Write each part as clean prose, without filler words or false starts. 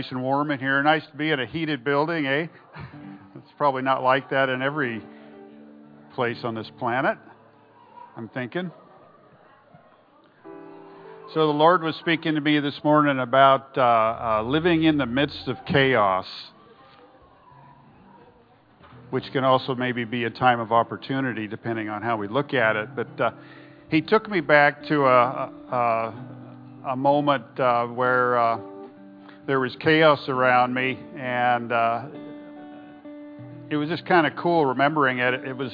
Nice and warm in here. Nice to be in a heated building, eh? It's probably not like that in every place on this planet, I'm thinking. So the Lord was speaking to me this morning about living in the midst of chaos, which can also maybe be a time of opportunity depending on how we look at it. But He took me back to a moment where there was chaos around me, and it was just kind of cool remembering it. It was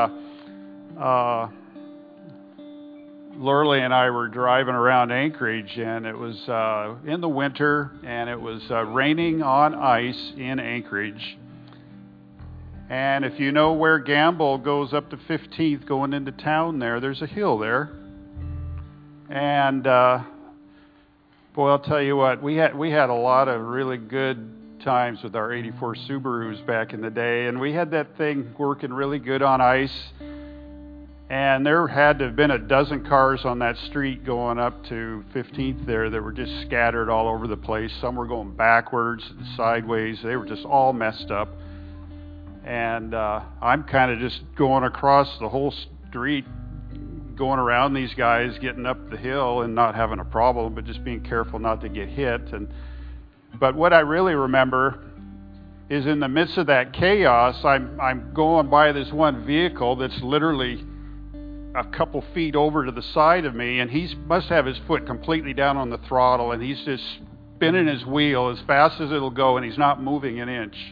Lorelei and I were driving around Anchorage, and it was in the winter, and it was raining on ice in Anchorage. And if you know where Gamble goes up to 15th going into town there's a hill there. And boy, I'll tell you what, we had a lot of really good times with our 84 Subarus back in the day, and we had that thing working really good on ice. And there had to have been a dozen cars on that street going up to 15th there that were just scattered all over the place. Some were going backwards and sideways. They were just all messed up. And I'm kind of just going across the whole street, going around these guys, getting up the hill and not having a problem, but just being careful not to get hit. But what I really remember is in the midst of that chaos, I'm going by this one vehicle that's literally a couple feet over to the side of me, and he must have his foot completely down on the throttle, and he's just spinning his wheel as fast as it'll go, and he's not moving an inch.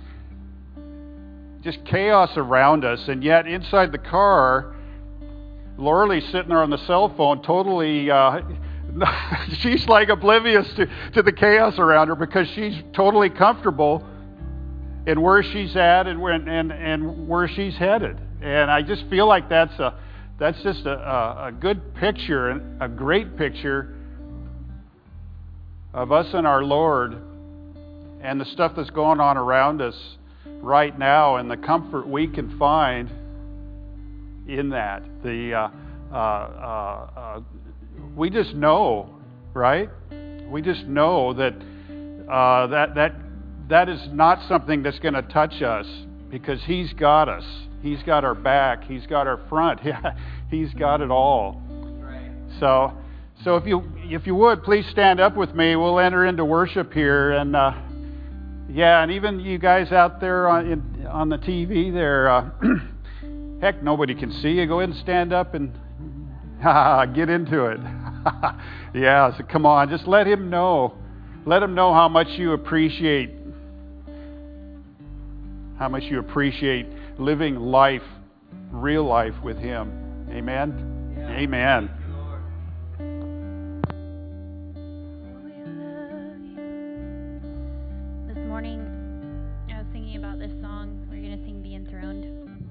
Just chaos around us, and yet inside the car, Lorelai's sitting there on the cell phone, totally, she's like oblivious to the chaos around her because she's totally comfortable in where she's at and where she's headed. And I just feel like that's just a good picture, and a great picture of us and our Lord and the stuff that's going on around us right now and the comfort we can find in that. We just know, right? We just know that that is not something that's going to touch us because He's got us. He's got our back. He's got our front. He's got it all. Right. So if you would, please stand up with me. We'll enter into worship here, and and even you guys out there on the TV there. Heck, nobody can see you. Go ahead and stand up and get into it. So come on, just let him know. Let him know how much you appreciate living life, real life with him. Amen? Yeah. Amen. This morning, I was thinking about this song. We're going to sing Be Enthroned.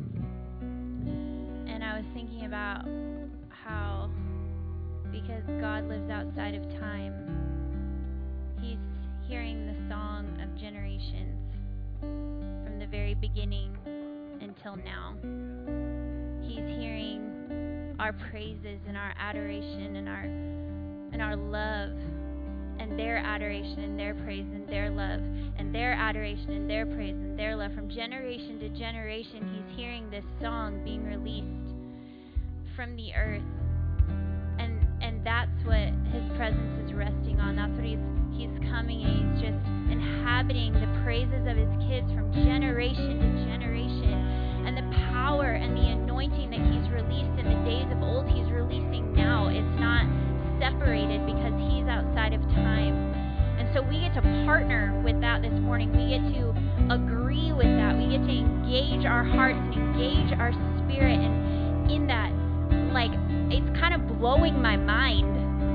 And I was thinking about how, because God lives outside of time, He's hearing the song of generations from the very beginning until now. He's hearing our praises and our adoration and our love, and their adoration and their praise and their love, and their adoration and their praise and their love. From generation to generation, He's hearing this song being released from the earth. And that's what His presence is resting on. That's what He's coming, and He's just inhabiting the praises of His kids from generation to generation. And the power and the anointing that He's released in the days of old, He's releasing now. It's not separated because He's outside of time. And so we get to partner with that this morning. We get to agree with that. We get to engage our hearts and engage our spirit. And in that, it's kind of blowing my mind.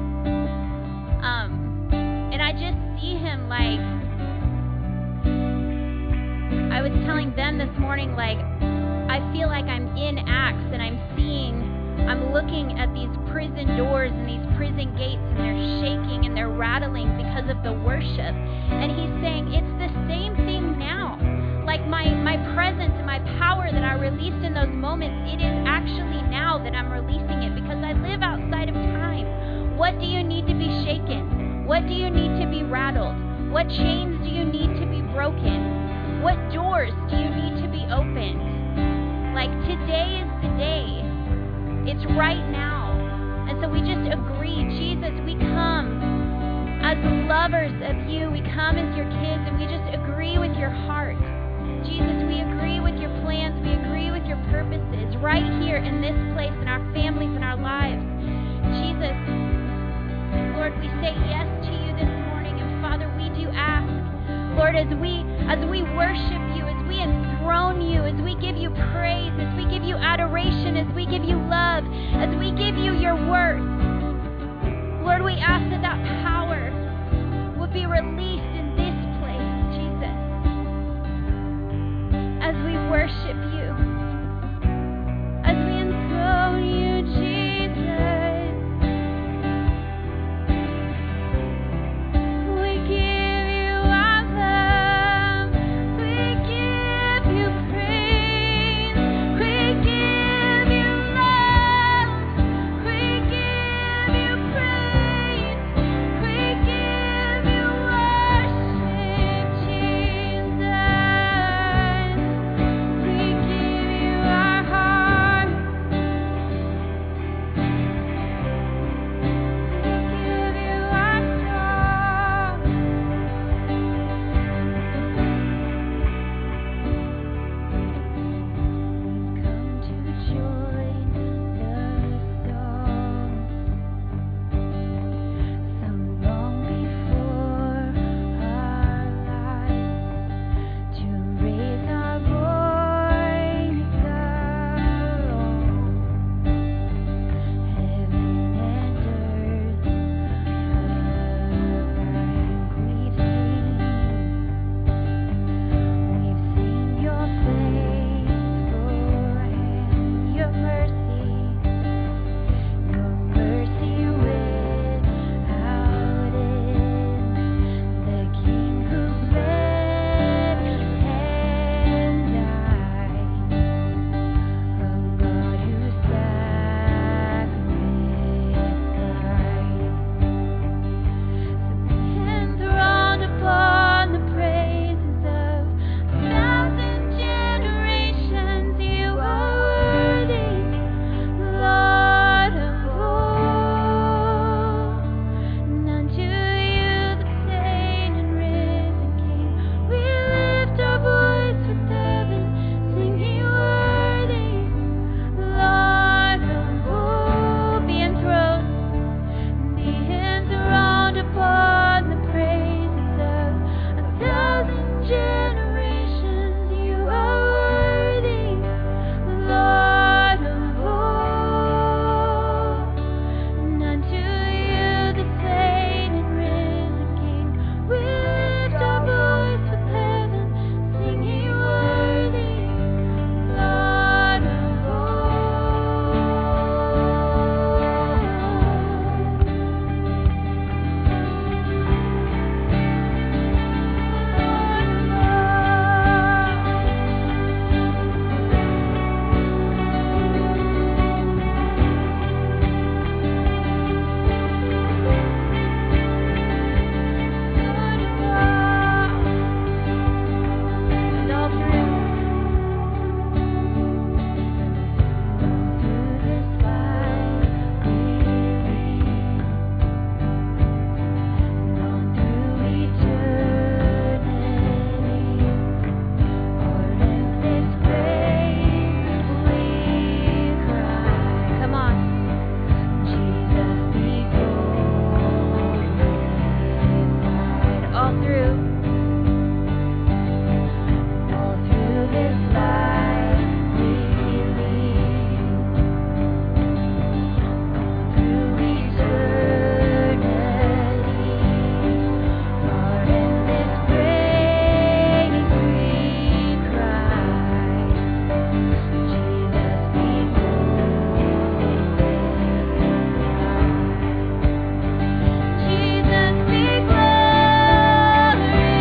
And I just see Him I was telling them this morning, I feel like I'm in Acts and I'm looking at these prison doors and these prison gates, and they're shaking and they're rattling because of the worship. And He's saying it's the same thing now. My presence and my power that I released in those moments, it is actually now that I'm releasing it because I live outside of time. What do you need to be shaken? What do you need to be rattled? What chains do you need to be broken? What doors do you need to be opened? Like, today is the day. It's right now. And so we just agree, Jesus, we come as lovers of you. We come as your kids, and we just agree with your heart. Jesus, we agree with your plans. We agree with your purposes right here in this place, in our families, in our lives. Jesus, Lord, we say yes to you this morning. And Father, we do ask, Lord, as we worship you, as we enthrone you, as we give you praise, as we give you adoration, as we give you love, as we give you your worth, Lord, we ask that that power would be released in this place, Jesus, as we worship you, as we enthrone you, Jesus. We give you our love, we give you praise, we give you love, we give you praise, we give you worship, Jesus. We give you our heart, we give you our song. We've come to join the song sung long before our lives, to raise our voice alone. Heaven and earth we've seen your faithful hand, your mercy without end. The King who bled and died, a God who sacrificed. Enthroned upon the praises of 1,000 generations, you are worthy, Lord of all. None to you, the slain and risen King. We lift our voice with heaven, singing worthy, Lord of all. Be enthroned upon the praises of 1,000 generations. You are worthy, Lord of all. None to you, the slain and risen King. We lift our voice with heaven, singing worthy, Lord of Come on. Jesus be glorified. All through this life we lead, through eternity, Lord, in this praise we cry. Jesus be glorified. Jesus be glorified.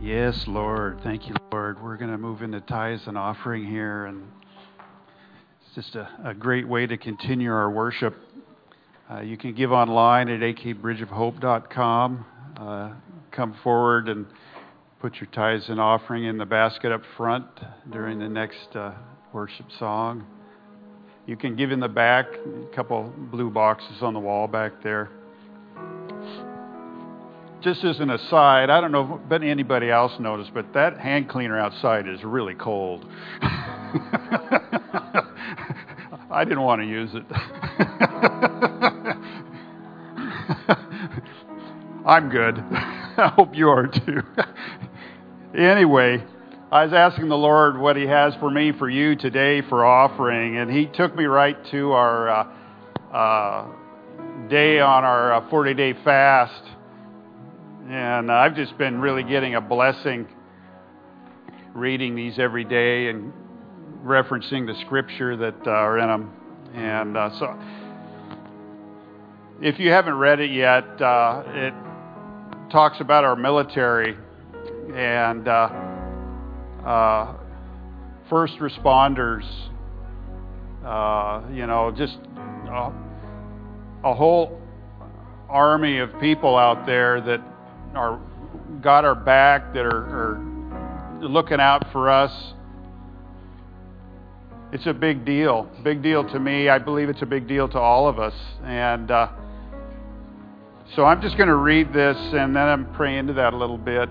Yes, Lord. Thank you, Lord. We're going to move into tithes and offering here, and it's just a great way to continue our worship. You can give online at akbridgeofhope.com. Come forward and put your tithes and offering in the basket up front during the next worship song. You can give in the back, a couple blue boxes on the wall back there. Just as an aside, I don't know if anybody else noticed, but that hand cleaner outside is really cold. I didn't want to use it. I'm good. I hope you are too. Anyway, I was asking the Lord what He has for me, for you today for offering, and He took me right to our day on our 40-day fast. And I've just been really getting a blessing reading these every day and referencing the scripture that are in them. And so if you haven't read it yet, it talks about our military and first responders, just a whole army of people out there that got our back, that are looking out for us. It's a big deal to me. I believe it's a big deal to all of us. And so I'm just going to read this, and then I'm praying into that a little bit.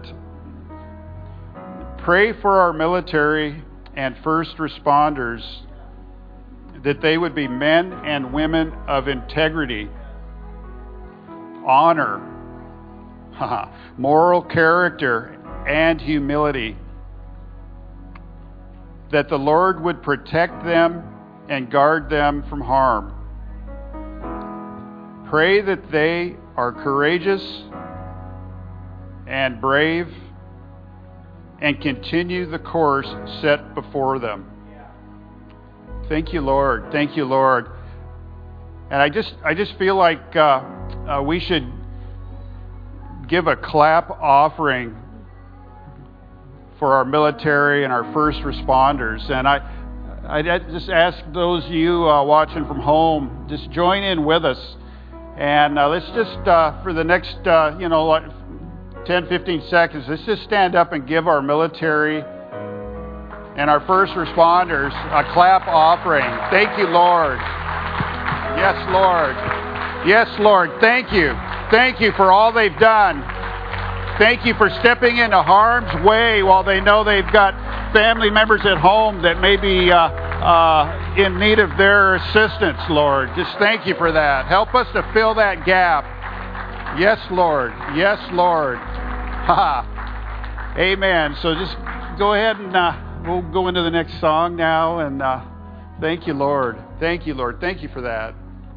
Pray for our military and first responders, that they would be men and women of integrity, honor, moral character, and humility, that the Lord would protect them and guard them from harm. Pray that they are courageous and brave and continue the course set before them. Thank you, Lord. Thank you, Lord. And I just feel like we should give a clap offering for our military and our first responders. And I just ask those of you watching from home, just join in with us. And let's just, for the next, 10, 15 seconds, let's just stand up and give our military and our first responders a clap offering. Thank you, Lord. Yes, Lord. Yes, Lord. Thank you. Thank you for all they've done. Thank you for stepping into harm's way while they know they've got family members at home that may be in need of their assistance, Lord. Just thank you for that. Help us to fill that gap. Yes, Lord. Yes, Lord. Amen. So just go ahead and we'll go into the next song now. And thank you, Lord. Thank you, Lord. Thank you for that.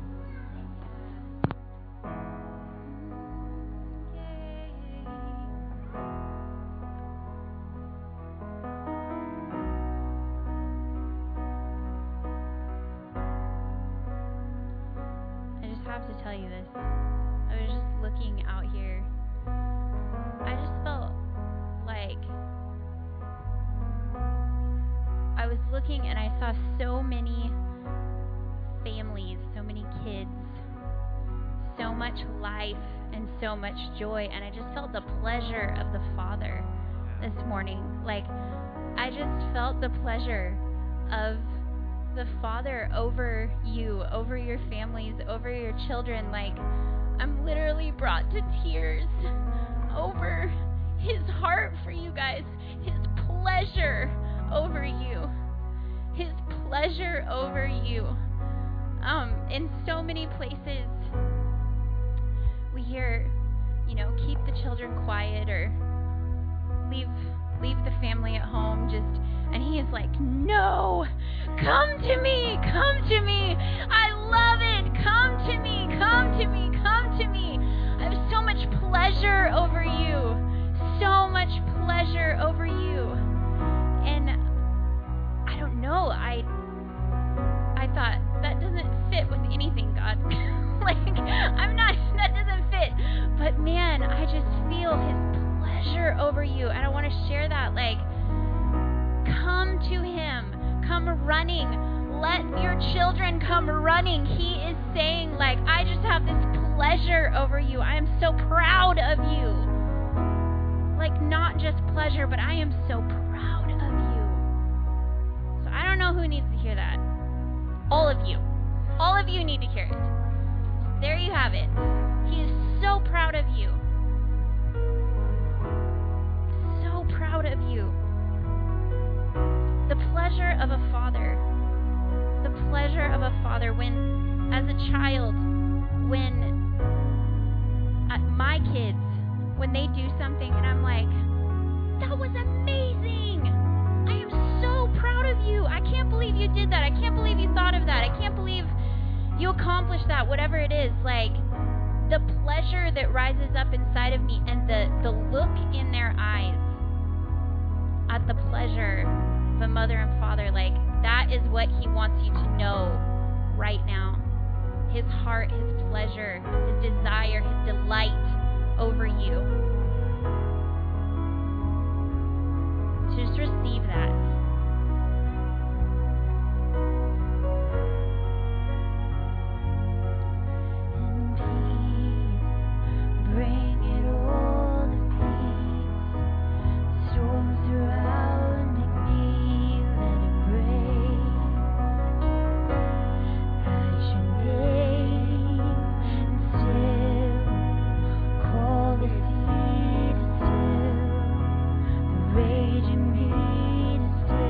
And I saw so many families, so many kids, so much life and so much joy, and I just felt the pleasure of the Father this morning. Like, I just felt the pleasure of the Father over you, over your families, over your children. Like, I'm literally brought to tears over His heart for you guys, His pleasure over you. His pleasure over you. In so many places, we hear, keep the children quiet or leave the family at home. And He is like, no, come to me, come to me. I love it. Come to me, come to me, come to me. I have so much pleasure over you, so much pleasure over you. And I don't know, I thought, that doesn't fit with anything, God. that doesn't fit. But man, I just feel His pleasure over over you. And I want to share that. Like, come to him. Come running. Let your children come running. He is saying, like, I just have this pleasure over you. I am so proud of you. Like, not just pleasure, but I am so proud of you. So I don't know who needs to hear that. All of you. All of you need to hear it. There you have it. He is so proud of you. So proud of you. The pleasure of a father. The pleasure of a father when, as a child, when my kids, when they do something and I'm like, that was amazing. I am so proud of you. I can't believe you did that. I can't believe you thought of that. I can't believe you accomplished that, whatever it is. Like, the pleasure that rises up inside of me and the look in their eyes at the pleasure of a mother and father, like, that is what he wants you to know right now. His heart, his pleasure, his desire, his delight over you. So just receive that. Raging me to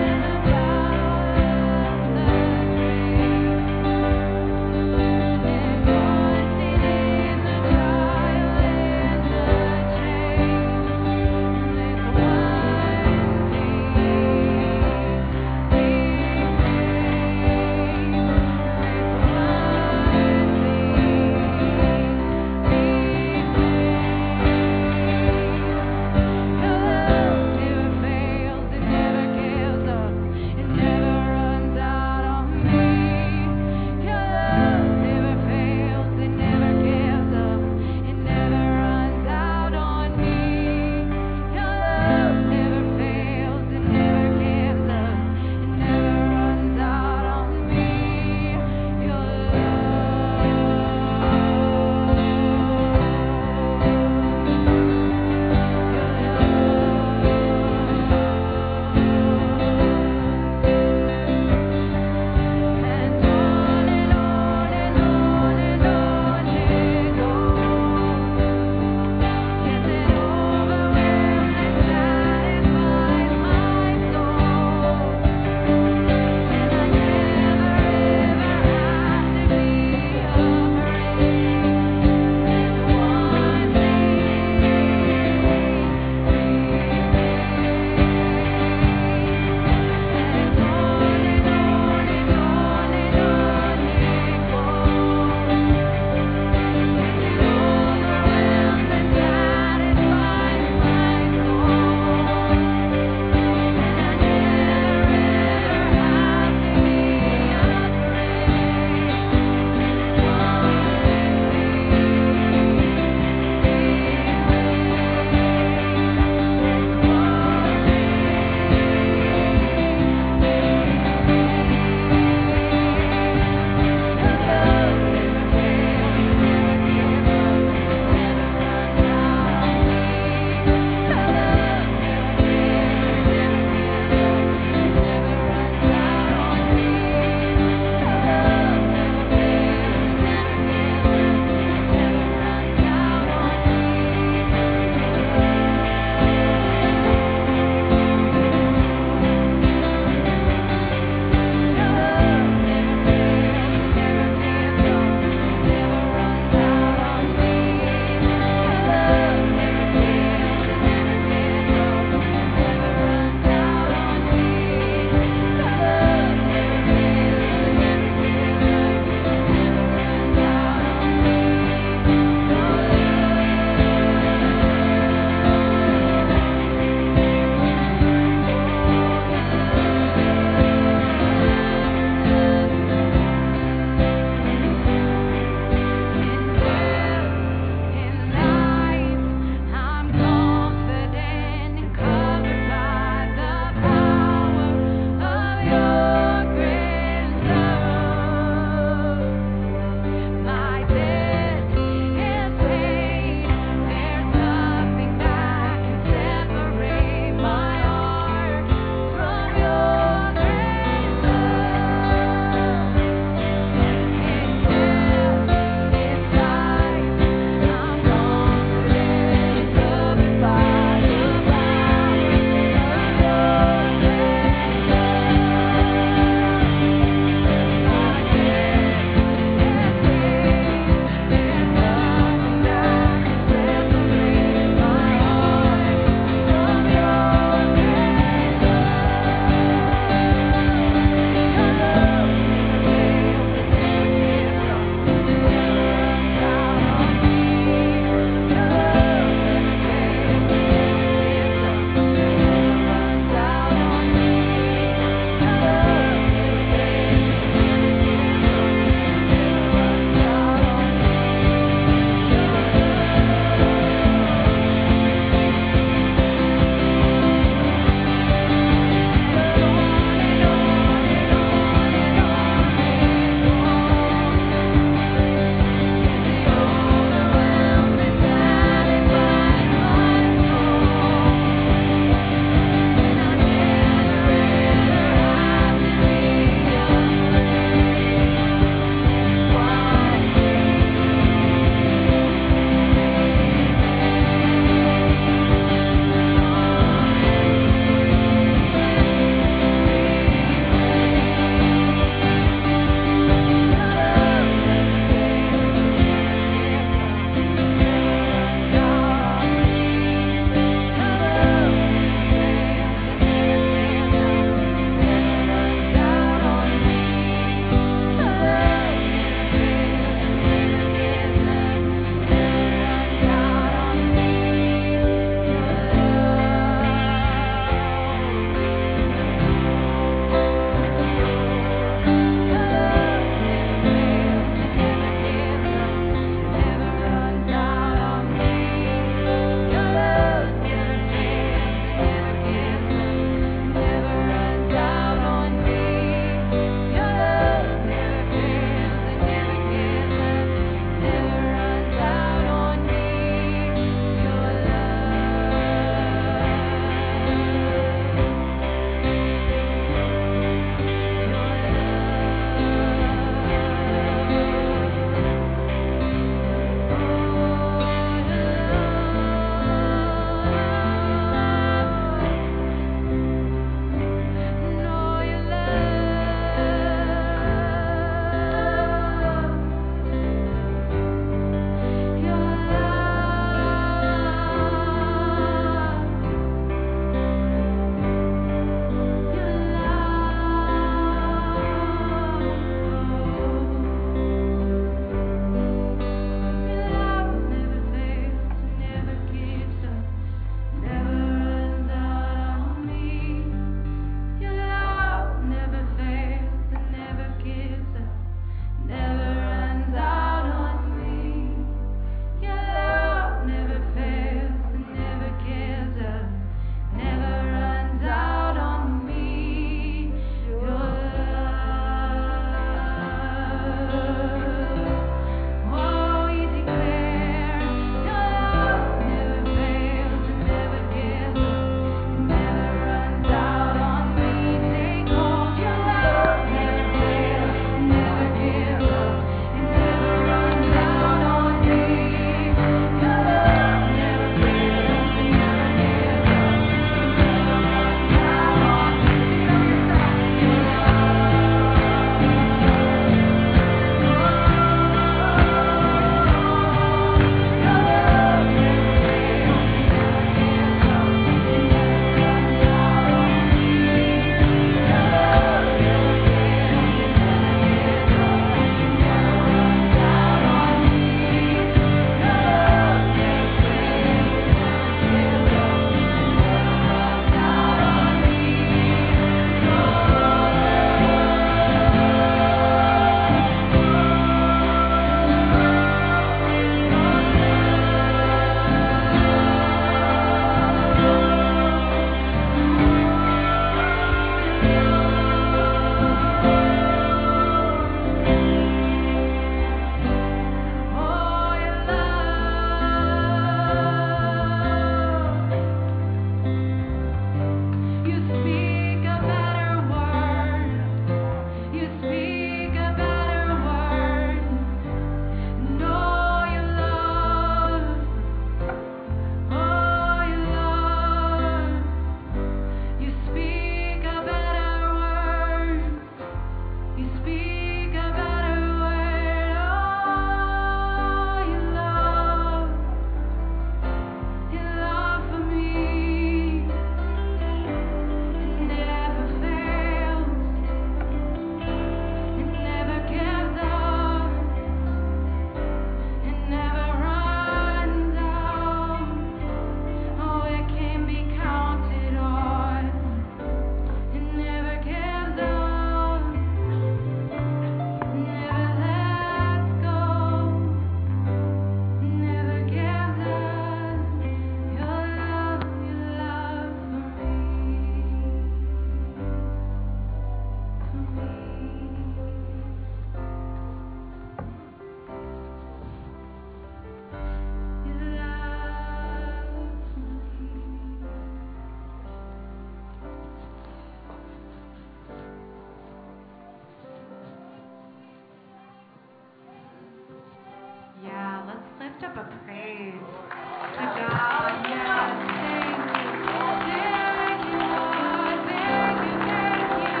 lift up a praise to God. Yes, thank you. Thank you, Lord. Thank you, thank you.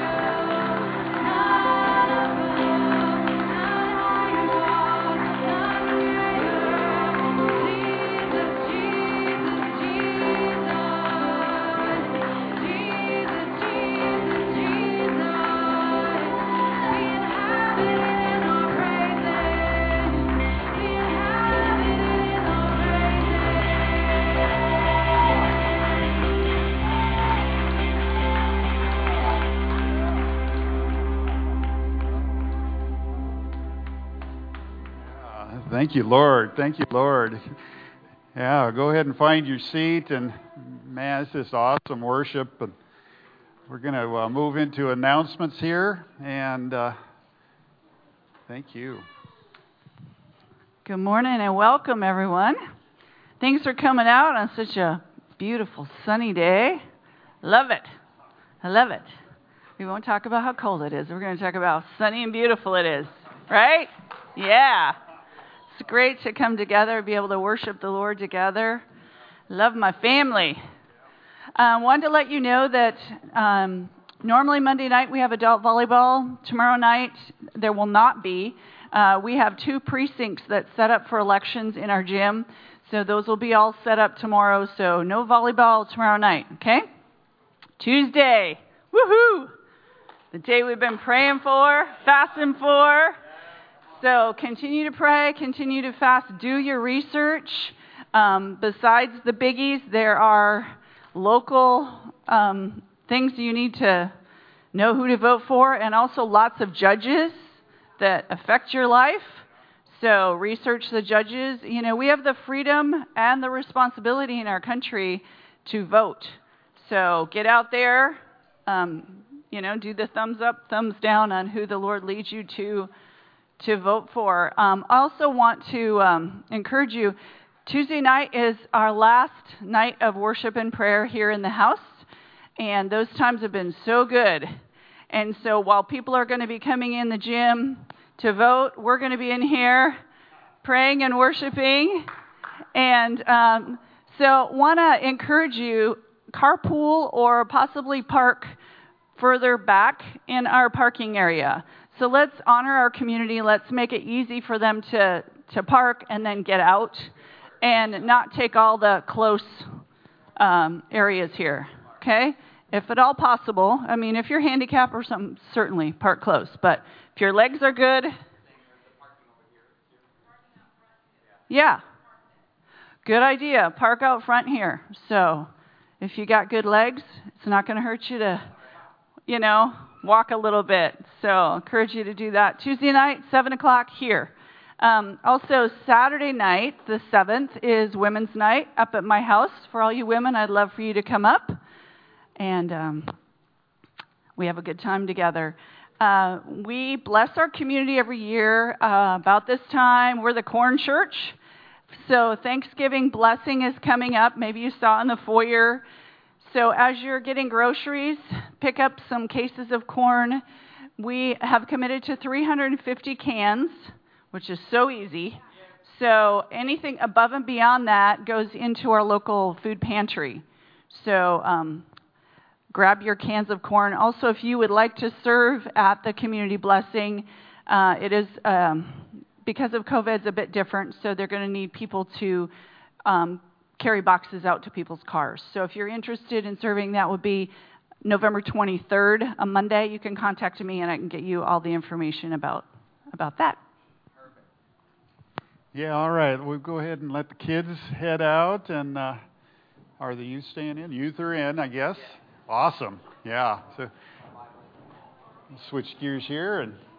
None above, none higher, God, none greater. Jesus, Jesus, Jesus. Jesus, Jesus, Jesus. Be inhabited in our praises. Be inhabited in our Thank you, Lord. Thank you, Lord. Yeah, go ahead and find your seat. And man, it's just awesome worship. And we're going to move into announcements here. And thank you. Good morning and welcome, everyone. Thanks for coming out on such a beautiful sunny day. Love it. I love it. We won't talk about how cold it is. We're going to talk about how sunny and beautiful it is. Right? Yeah. It's great to come together, be able to worship the Lord together. Love my family. Wanted to let you know that normally Monday night we have adult volleyball. Tomorrow night there will not be. We have 2 precincts that set up for elections in our gym. So those will be all set up tomorrow. So no volleyball tomorrow night, okay? Tuesday, woohoo! The day we've been praying for, fasting for. So continue to pray, continue to fast, do your research. Besides the biggies, there are local things you need to know who to vote for, and also lots of judges that affect your life. So research the judges. You know, we have the freedom and the responsibility in our country to vote. So get out there, do the thumbs up, thumbs down on who the Lord leads you to vote for. I also want to encourage you, Tuesday night is our last night of worship and prayer here in the house, and those times have been so good. And so while people are going to be coming in the gym to vote, we're going to be in here praying and worshiping. And so want to encourage you, carpool or possibly park further back in our parking area. So let's honor our community. Let's make it easy for them to park and then get out and not take all the close areas here, okay? If at all possible. I mean, if you're handicapped or something, certainly park close. But if your legs are good, yeah, good idea. Park out front here. So if you got good legs, it's not going to hurt you to, walk a little bit. So I encourage you to do that. Tuesday night, 7 o'clock here. Also, Saturday night, the 7th, is Women's Night up at my house. For all you women, I'd love for you to come up. And we have a good time together. We bless our community every year about this time. We're the Corn Church. So Thanksgiving blessing is coming up. Maybe you saw in the foyer. So as you're getting groceries, pick up some cases of corn. We have committed to 350 cans, which is so easy. So anything above and beyond that goes into our local food pantry. So grab your cans of corn. Also, if you would like to serve at the community blessing, it is, because of COVID, it's a bit different. So they're going to need people to carry boxes out to people's cars. So if you're interested in serving, that would be November 23rd, a Monday. You can contact me and I can get you all the information about that. Yeah, all right. We'll go ahead and let the kids head out. And are the youth staying in? Youth are in, I guess. Awesome. Yeah. So we'll switch gears here and